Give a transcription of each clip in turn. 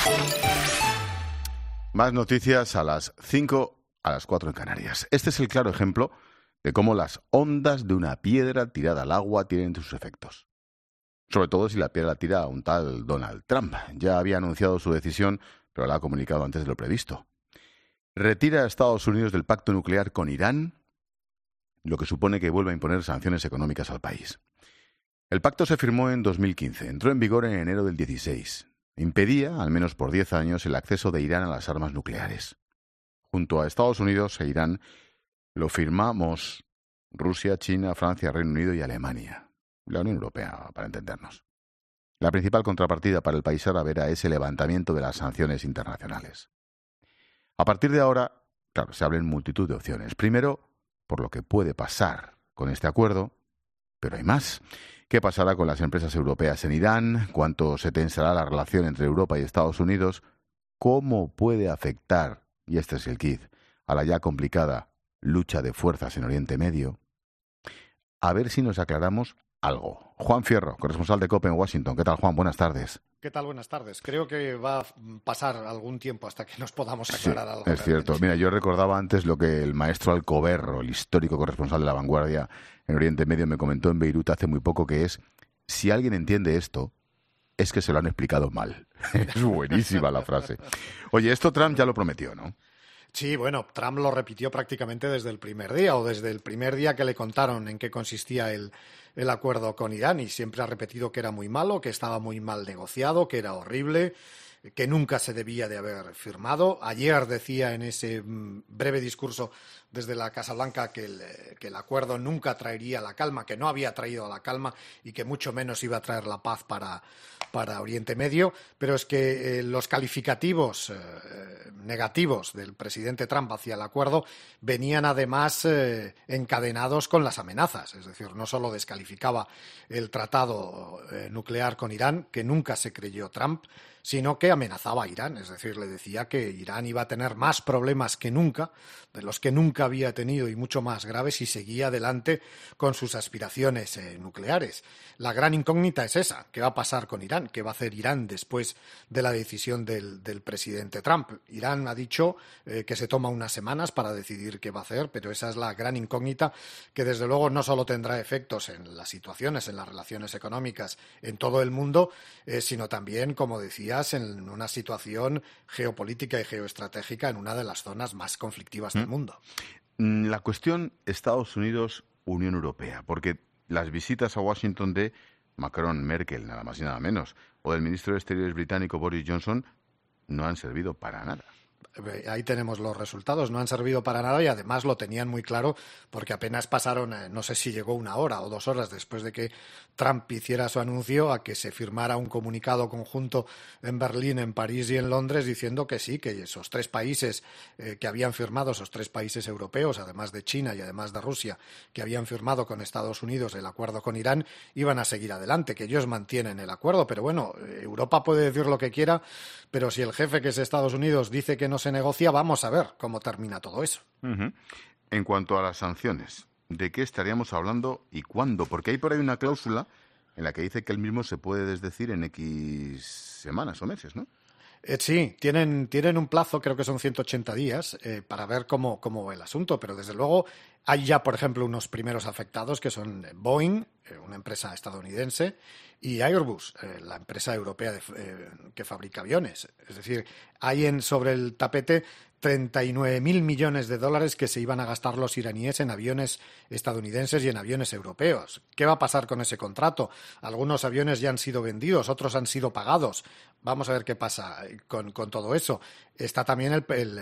Más noticias a las 5, a las 4 en Canarias. Este es el claro ejemplo de cómo las ondas de una piedra tirada al agua tienen sus efectos. Sobre todo si la piedra la tira a un tal Donald Trump. Ya había anunciado su decisión, pero la ha comunicado antes de lo previsto. Retira a Estados Unidos del pacto nuclear con Irán, lo que supone que vuelve a imponer sanciones económicas al país. El pacto se firmó en 2015, entró en vigor en enero del 16. Impedía, al menos por 10 años, el acceso de Irán a las armas nucleares. Junto a Estados Unidos e Irán lo firmamos Rusia, China, Francia, Reino Unido y Alemania. La Unión Europea, para entendernos. La principal contrapartida para el país árabe era ese levantamiento de las sanciones internacionales. A partir de ahora, claro, se abren multitud de opciones. Primero, por lo que puede pasar con este acuerdo, pero hay más. ¿Qué pasará con las empresas europeas en Irán? ¿Cuánto se tensará la relación entre Europa y Estados Unidos? ¿Cómo puede afectar, y este es el quid, a la ya complicada lucha de fuerzas en Oriente Medio? A ver si nos aclaramos algo. Juan Fierro, corresponsal de COPE en Washington. ¿Qué tal, Juan? Buenas tardes. ¿Qué tal? Buenas tardes. Creo que va a pasar algún tiempo hasta que nos podamos aclarar algo. Es cierto. Mira, yo recordaba antes lo que el maestro Alcoberro, el histórico corresponsal de La Vanguardia en Oriente Medio, me comentó en Beirut hace muy poco, que es, si alguien entiende esto, es que se lo han explicado mal. Es buenísima la frase. Oye, esto Trump ya lo prometió, ¿no? Sí, bueno, Trump lo repitió prácticamente desde el primer día, o desde el primer día que le contaron en qué consistía el acuerdo con Irán, y siempre ha repetido que era muy malo, que estaba muy mal negociado, que era horrible, que nunca se debía de haber firmado. Ayer decía en ese breve discurso desde la Casa Blanca que el acuerdo nunca traería la calma, que no había traído la calma y que mucho menos iba a traer la paz para Oriente Medio, pero es que los calificativos negativos del presidente Trump hacia el acuerdo venían además encadenados con las amenazas. Es decir, no solo descalificaba el tratado nuclear con Irán, que nunca se creyó Trump, sino que amenazaba a Irán. Es decir, le decía que Irán iba a tener más problemas que nunca, de los que nunca había tenido, y mucho más graves, si seguía adelante con sus aspiraciones nucleares. La gran incógnita es esa: ¿qué va a pasar con Irán? ¿Qué va a hacer Irán después de la decisión del presidente Trump? Irán ha dicho que se toma unas semanas para decidir qué va a hacer, pero esa es la gran incógnita, que desde luego no solo tendrá efectos en las situaciones, en las relaciones económicas en todo el mundo, sino también, como decías, en una situación geopolítica y geoestratégica en una de las zonas más conflictivas del mundo. La cuestión Estados Unidos-Unión Europea, porque las visitas a Washington de Macron, Merkel, nada más y nada menos, o del ministro de Exteriores británico Boris Johnson, no han servido para nada. Ahí tenemos los resultados, no han servido para nada, y además lo tenían muy claro, porque apenas pasaron, no sé si llegó 1 hora o 2 horas después de que Trump hiciera su anuncio, a que se firmara un comunicado conjunto en Berlín, en París y en Londres, diciendo que sí, que esos 3 países que habían firmado, esos 3 países europeos, además de China y además de Rusia, que habían firmado con Estados Unidos el acuerdo con Irán, iban a seguir adelante, que ellos mantienen el acuerdo. Pero bueno, Europa puede decir lo que quiera, pero si el jefe, que es Estados Unidos, dice que no se negocia, vamos a ver cómo termina todo eso. Uh-huh. En cuanto a las sanciones, ¿de qué estaríamos hablando y cuándo? Porque hay por ahí una cláusula en la que dice que él mismo se puede desdecir en X semanas o meses, ¿no? Sí, tienen un plazo, creo que son 180 días, para ver cómo va el asunto, pero desde luego hay ya, por ejemplo, unos primeros afectados, que son Boeing, una empresa estadounidense, y Airbus, la empresa europea que fabrica aviones. Es decir, hay sobre el tapete 39.000 millones de dólares que se iban a gastar los iraníes en aviones estadounidenses y en aviones europeos. ¿Qué va a pasar con ese contrato? Algunos aviones ya han sido vendidos, otros han sido pagados. Vamos a ver qué pasa con todo eso. Está también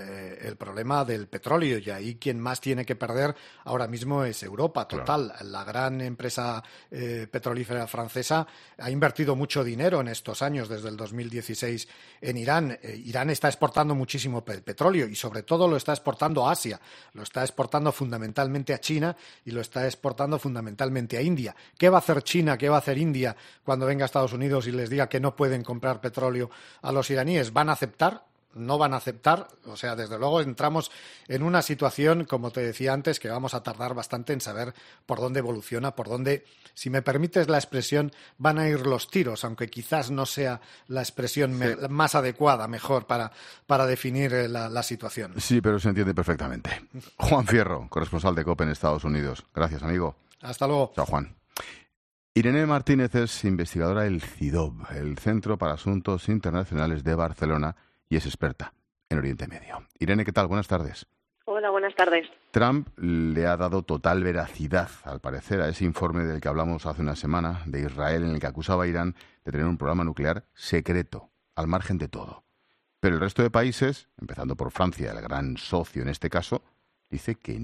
el problema del petróleo, y ahí quien más tiene que perder ahora mismo es Europa. Total, claro. La gran empresa petrolífera francesa ha invertido mucho dinero en estos años, desde el 2016, en Irán. Irán está exportando muchísimo petróleo, y sobre todo lo está exportando a Asia, lo está exportando fundamentalmente a China y lo está exportando fundamentalmente a India. ¿Qué va a hacer China, qué va a hacer India cuando venga a Estados Unidos y les diga que no pueden comprar petróleo a los iraníes? ¿Van a aceptar? no van a aceptar. O sea, desde luego entramos en una situación, como te decía antes, que vamos a tardar bastante en saber por dónde evoluciona, por dónde, si me permites la expresión, van a ir los tiros, aunque quizás no sea la expresión más adecuada, mejor para definir la situación. Sí, pero se entiende perfectamente. Juan Fierro, corresponsal de COPE en Estados Unidos. Gracias, amigo. Hasta luego. Chao, Juan. Irene Martínez es investigadora del CIDOB, el Centro para Asuntos Internacionales de Barcelona, y es experta en Oriente Medio. Irene, ¿qué tal? Buenas tardes. Hola, buenas tardes. Trump le ha dado total veracidad, al parecer, a ese informe del que hablamos hace una semana de Israel, en el que acusaba a Irán de tener un programa nuclear secreto, al margen de todo. Pero el resto de países, empezando por Francia, el gran socio en este caso, dice que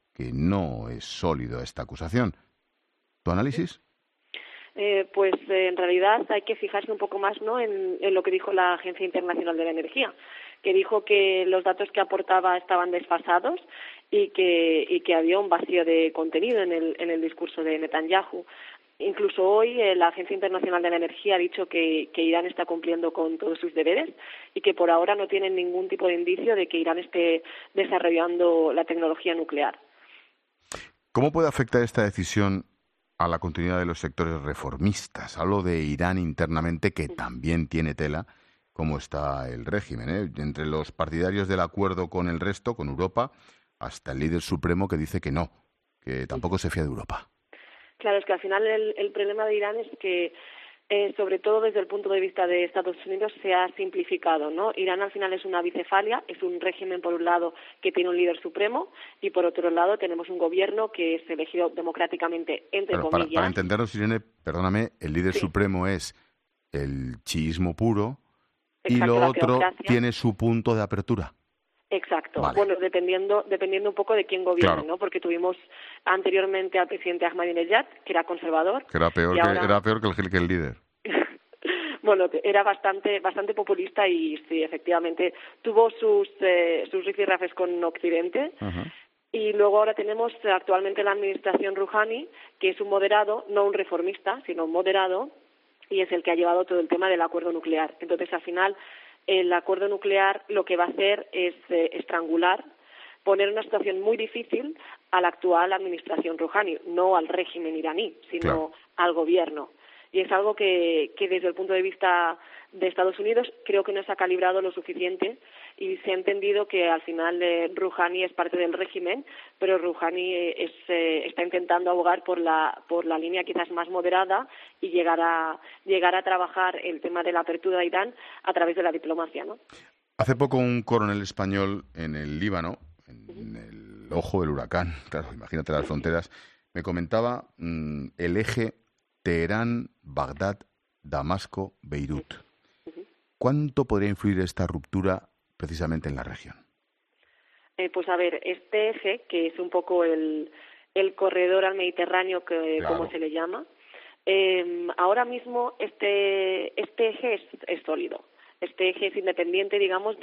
no es sólido esta acusación. ¿Tu análisis? Pues en realidad hay que fijarse un poco más, ¿no?, en lo que dijo la Agencia Internacional de la Energía, que dijo que los datos que aportaba estaban desfasados y que había un vacío de contenido en el discurso de Netanyahu. Incluso hoy la Agencia Internacional de la Energía ha dicho que Irán está cumpliendo con todos sus deberes y que por ahora no tienen ningún tipo de indicio de que Irán esté desarrollando la tecnología nuclear. ¿Cómo puede afectar esta decisión a la continuidad de los sectores reformistas? Hablo de Irán internamente, que también tiene tela, como está el régimen, entre los partidarios del acuerdo con el resto, con Europa, hasta el líder supremo que dice que no, que tampoco se fía de Europa. Claro, es que al final el problema de Irán es que, sobre todo desde el punto de vista de Estados Unidos, se ha simplificado, ¿no? Irán al final es una bicefalia, es un régimen, por un lado, que tiene un líder supremo, y por otro lado tenemos un gobierno que es elegido democráticamente, entre comillas. Para entendernos, Irene, perdóname, el líder supremo es el chiismo puro. Exacto, y lo otro teocracia tiene su punto de apertura. Exacto. Vale. Bueno, dependiendo un poco de quién gobierne, claro, ¿no? Porque tuvimos anteriormente al presidente Ahmadinejad, que era conservador. Que era peor, era peor que el líder. Bueno, era bastante populista y sí, efectivamente, tuvo sus rifirrafes con Occidente. Uh-huh. Y luego ahora tenemos actualmente la administración Rouhani, que es un moderado, no un reformista, sino un moderado, y es el que ha llevado todo el tema del acuerdo nuclear. Entonces, al final, el acuerdo nuclear lo que va a hacer es estrangular, poner en una situación muy difícil a la actual administración Rouhani, no al régimen iraní, sino al gobierno. Y es algo que desde el punto de vista de Estados Unidos creo que no se ha calibrado lo suficiente y se ha entendido que al final Rouhani es parte del régimen, pero Rouhani está intentando abogar por la línea quizás más moderada y llegar a trabajar el tema de la apertura de Irán a través de la diplomacia, ¿no? Hace poco un coronel español en el Líbano, en el ojo del huracán, claro, imagínate las fronteras, me comentaba el eje Teherán, Bagdad, Damasco, Beirut. ¿Cuánto podría influir esta ruptura precisamente en la región? Pues a ver, este eje, que es un poco el corredor al Mediterráneo, como se le llama, ahora mismo este eje es sólido. Este eje es independiente, digamos,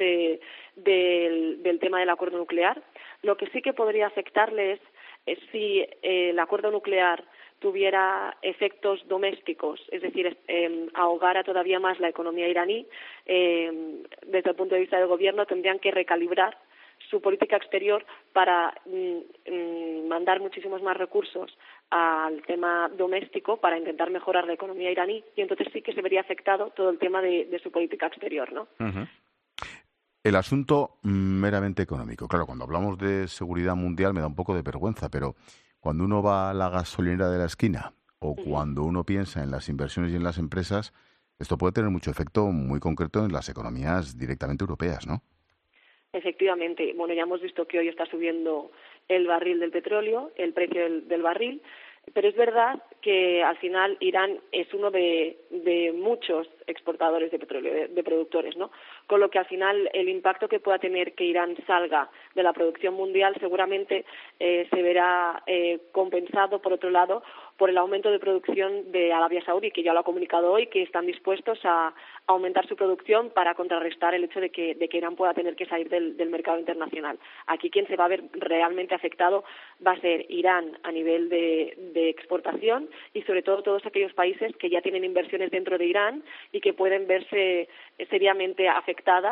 del tema del acuerdo nuclear. Lo que sí que podría afectarle es si el acuerdo nuclear tuviera efectos domésticos, es decir, ahogara todavía más la economía iraní. Desde el punto de vista del gobierno tendrían que recalibrar su política exterior para mandar muchísimos más recursos al tema doméstico para intentar mejorar la economía iraní, y entonces sí que se vería afectado todo el tema de su política exterior, ¿no? Uh-huh. El asunto meramente económico. Claro, cuando hablamos de seguridad mundial me da un poco de vergüenza, pero cuando uno va a la gasolinera de la esquina o cuando uno piensa en las inversiones y en las empresas, esto puede tener mucho efecto muy concreto en las economías directamente europeas, ¿no? Efectivamente. Bueno, ya hemos visto que hoy está subiendo el barril del petróleo, el precio del barril, pero es verdad que al final Irán es uno de muchos exportadores de petróleo, de productores, ¿no? Con lo que al final el impacto que pueda tener que Irán salga de la producción mundial seguramente se verá compensado, por otro lado, por el aumento de producción de Arabia Saudí, que ya lo ha comunicado hoy, que están dispuestos a aumentar su producción para contrarrestar el hecho de que Irán pueda tener que salir del mercado internacional. Aquí quien se va a ver realmente afectado va a ser Irán a nivel de exportación y sobre todo todos aquellos países que ya tienen inversiones dentro de Irán y que pueden verse seriamente afectadas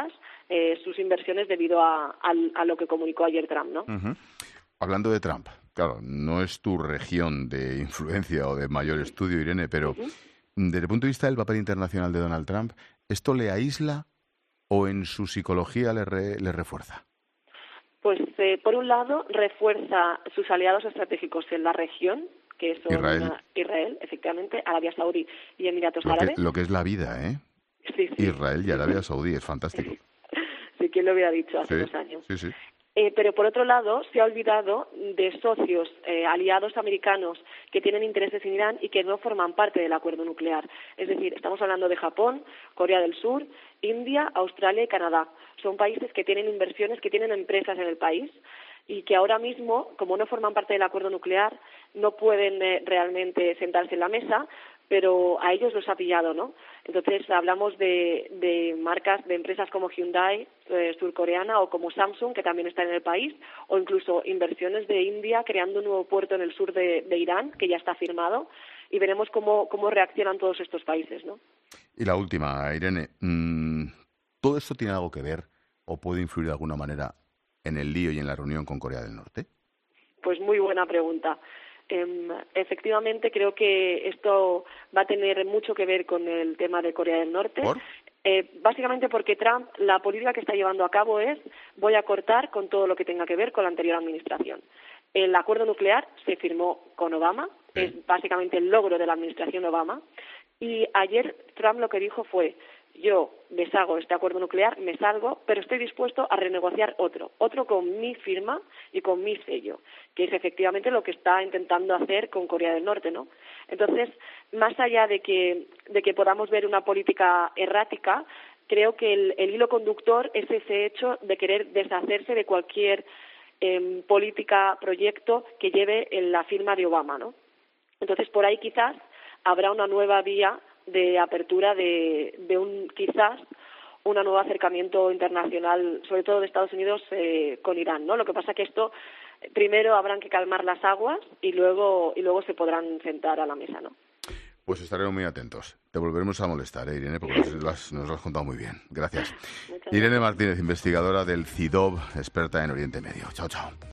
sus inversiones debido a lo que comunicó ayer Trump, ¿no? Hablando de Trump, claro, no es tu región de influencia o de mayor estudio, Irene, pero desde el punto de vista del papel internacional de Donald Trump, ¿esto le aísla o en su psicología le refuerza? Pues, por un lado, refuerza sus aliados estratégicos en la región, que son Israel, efectivamente, Arabia Saudí y Emiratos Árabes. Lo que es la vida, ¿eh? Sí. Israel y Arabia Saudí, es fantástico. Sí, ¿quién lo hubiera dicho hace 2 años? Sí. Pero, por otro lado, se ha olvidado de socios aliados americanos que tienen intereses en Irán y que no forman parte del acuerdo nuclear. Es decir, estamos hablando de Japón, Corea del Sur, India, Australia y Canadá. Son países que tienen inversiones, que tienen empresas en el país y que ahora mismo, como no forman parte del acuerdo nuclear, no pueden realmente sentarse en la mesa, pero a ellos los ha pillado, ¿no? Entonces hablamos de marcas, de empresas como Hyundai, surcoreana, o como Samsung, que también está en el país, o incluso inversiones de India creando un nuevo puerto en el sur de Irán, que ya está firmado, y veremos cómo reaccionan todos estos países, ¿no? Y la última, Irene, ¿todo esto tiene algo que ver o puede influir de alguna manera en el lío y en la reunión con Corea del Norte? Pues muy buena pregunta. Efectivamente, creo que esto va a tener mucho que ver con el tema de Corea del Norte. ¿Por? Básicamente porque Trump, la política que está llevando a cabo es voy a cortar con todo lo que tenga que ver con la anterior administración. El acuerdo nuclear se firmó con Obama, es básicamente el logro de la administración Obama, y ayer Trump lo que dijo fue: yo deshago este acuerdo nuclear, me salgo, pero estoy dispuesto a renegociar otro con mi firma y con mi sello, que es efectivamente lo que está intentando hacer con Corea del Norte, ¿no? Entonces, más allá de que podamos ver una política errática, creo que el hilo conductor es ese hecho de querer deshacerse de cualquier política, proyecto que lleve en la firma de Obama, ¿no? Entonces, por ahí quizás habrá una nueva vía de apertura de quizás un nuevo acercamiento internacional, sobre todo de Estados Unidos con Irán, ¿no? Lo que pasa que esto primero habrán que calmar las aguas y luego se podrán sentar a la mesa, ¿no? Pues estaremos muy atentos. Te volveremos a molestar, Irene, porque nos lo has contado muy bien. Gracias. Irene Martínez, investigadora del CIDOB, experta en Oriente Medio. Chao, chao.